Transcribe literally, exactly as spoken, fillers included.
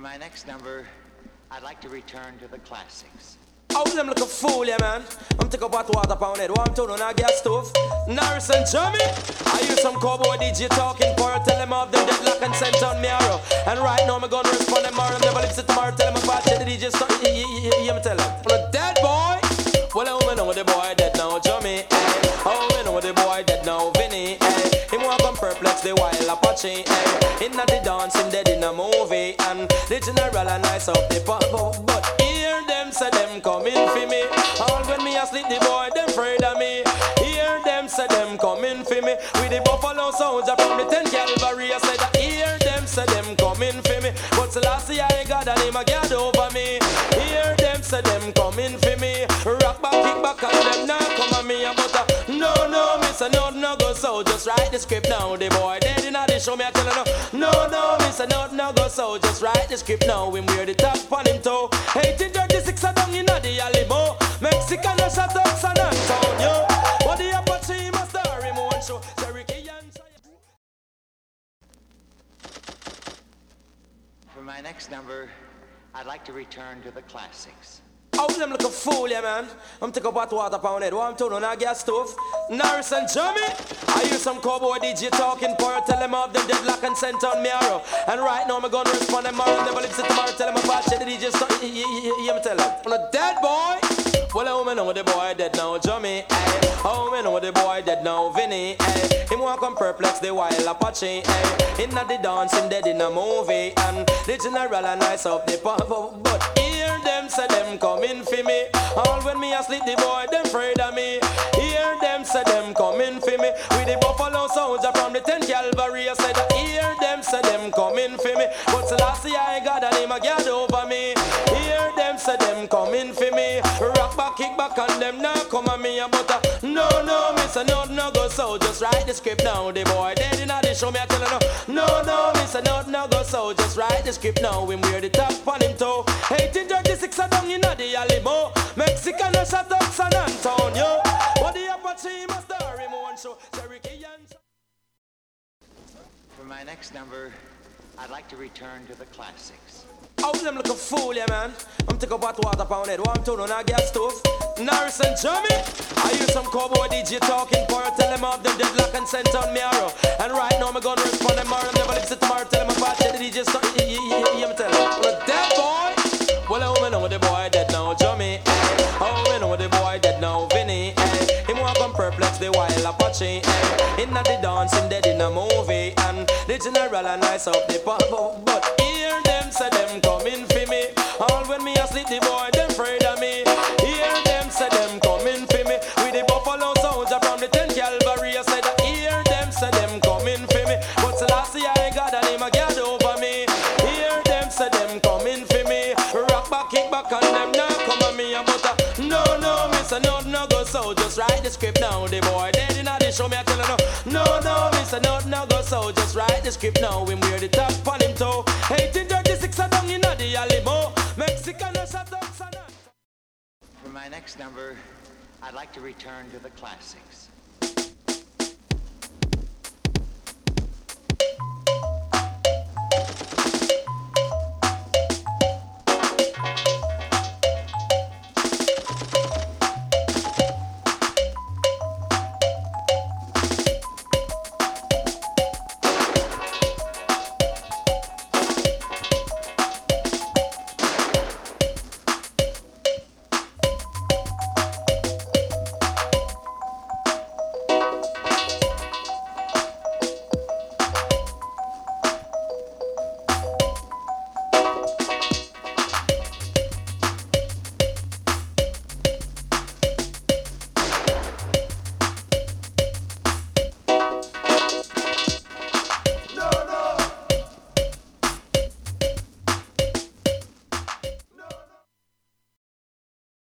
my next number, I'd like to return to the classics. Oh, them look a fool, yeah, man. I'm take up hot water pound head. One turn on a gas stove. Norris and Jimmy. I hear some cowboy D J talking for tell them off them deadlock and sent on me arrow. And right now, I'm gonna respond them tomorrow. Never live tomorrow. Tell them about the D J start. Yeah, me tell them. On a dead boy. Well, I know the boy dead now, Jimmy. Oh, I know the boy dead now, Vinny. Him walk on perplex, the wild Apache. Inna the dance, him dead in a movie. And the general and nice up the pop. But hear them say them coming for me. All when me asleep, the boy them afraid of me. Hear them say them coming for me. With the Buffalo Soldier from the tenth Cavalry. I said that hear them say them coming for me. But Selassie I got and him a get over me. Hear them say them coming for me. Rock back, kick back and them now come on me. But uh, no, no, miss a no, no go so. Just write the script now. The boy dead in the show me I tell her no. No, no, miss a no, no go so. Just write the script now. When we're the top on him toe. eighteen thirty-six a down in the Alamo. Mexican a shot up San Antonio. What the Apache must star him one show. Cherokee and For my next number, I'd like to return to the classics. Oh, them look a fool, yeah, man. I'm take up hot water pound head. One turn on a gas stove. Norris and Jimmy. I hear some cowboy D J talking for tell them off them deadlock and sent on me arrow. And right now, I'm gonna respond them tomorrow. Never live tomorrow. Tell them about the D J start. Yeah, me tell them. On a dead boy. Well, I know the boy dead now, Jimmy. Oh, I know the boy dead now, Vinny. Him walk on perplex, the wild Apache. Inna the dance, him dead in a movie. And the general and nice up the pop. But hear them say them coming for me. All when me asleep, the boy them afraid of me. Hear them say them coming for me. With the Buffalo Soldier from the tenth Cavalry. I said hear them say them coming for me. But Selassie I got and him a get over me. Hear them say them coming for me. Rock back, kick back and them now come on me. But uh, no, no, miss a no, no go so. Just write the script now. The boy dead in the show me I tell her no. No, no, miss a no, no go so. Just write the script now. When we're the top on him toe. eighteen thirty-six a down in the Alamo. Mexican a shot up San Antonio. What the Apache must star him one show. Cherokee and For my next number, I'd like to return to the classics. Oh, them look a fool, yeah, man. I'm take up hot water pound head. One turn on a gas stove. Norris and Jimmy. I hear some cowboy D J talking for tell them off them deadlock and sent on me arrow. And right now, I'm gonna respond them tomorrow. Never live tomorrow. Tell them about the D J start. Yeah, me tell them. On a dead boy. Well, I know the boy dead now, Jimmy. Oh, I know the boy dead now, Vinny. Him walk on perplex, the wild Apache. Inna the dance, him dead in a movie. And the general and nice up the pop. But hear them say them coming for me. All when me asleep, the boy them afraid of me. Hear them say them coming for me. With the Buffalo Soldier from the tenth Cavalry. I said hear them say them coming for me. But Selassie I got and him a get over me. Hear them say them coming for me. Rock back, kick back and them now come on me. But uh, no, no, miss a no, no go so. Just write the script now. The boy dead in the show me I tell her no. No, no, miss a no, no go so. Just write the script now. When we're the top on him toe. eighteen thirty-six a down in the Alamo. Mexican a shot up San Antonio. For my next number, I'd like to return to the classics.